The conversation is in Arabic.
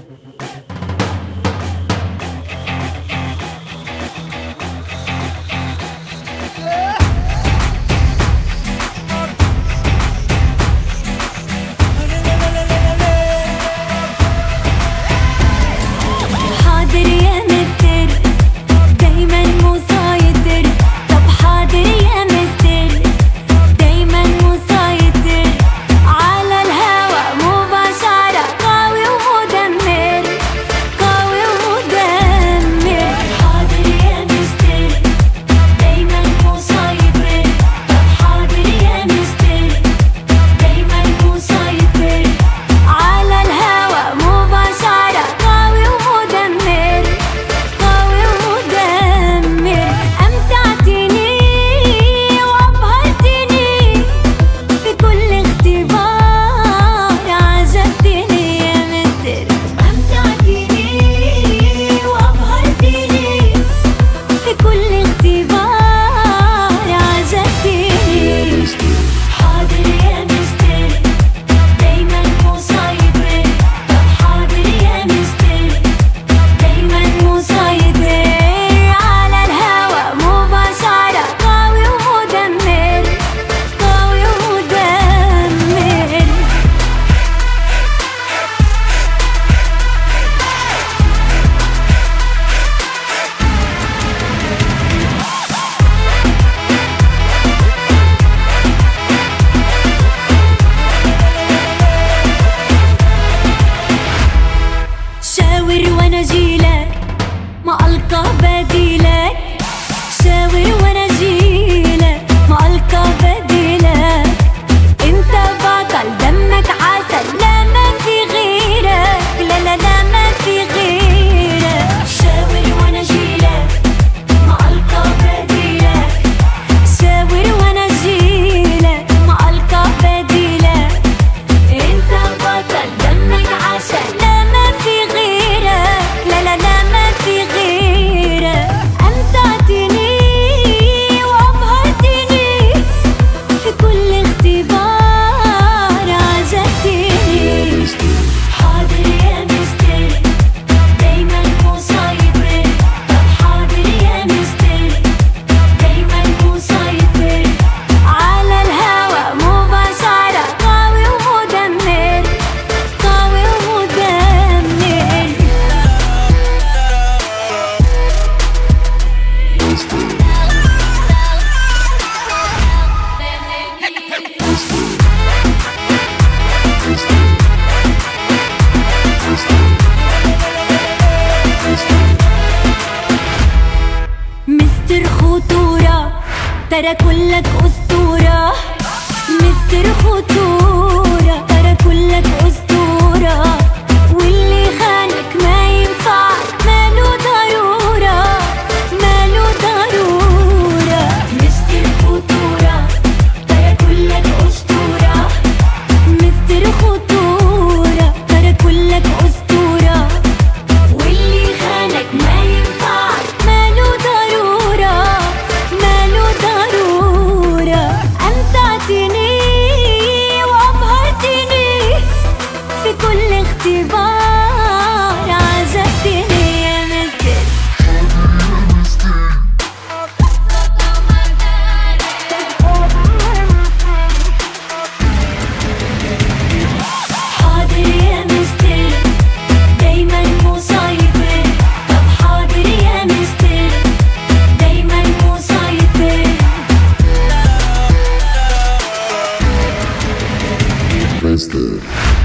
وانا جيلك ما ألقى بديلك، شاور وانا جيلك ما ألقى بديلك. انت بطل دمك عسل، لا ما في غيرك، لا لا لا ما في غيرك. شاور وانا جيلك ما ألقى بديلك، شاور وانا جيلك ما ألقى بديلك. انت بطل دمك عسل، لا ما في غيرك، لا لا لا ما في غيرك. أمتعتني وأبهرتني في كل اختبار، عجبتني. حاضر يا مستر دايما مسيطر، طب حاضر يا مستر دايما مسيطر على الهوى مباشرة، قوي ومدمر، قوي ومدمر. مستر خطورة ترى كلك أسطورة، مستر خطورة ترى كلك أسطورة. واللي خانك ما ينفعك، ماله ضرورة، ماله ضرورة. مستر خطورة ترى كلك أسطورة، مستر خطورة ترى كلك أسطورة. واللي خانك ما ينفعك، ماله ضرورة، ماله ضرورة. أمتعتني وأبهرتني في كل اختبار، عجبتني يا مستر. حاضر يا مستر دايما مسيطر، طب حاضر يا مستر دايما مسيطر. Mr.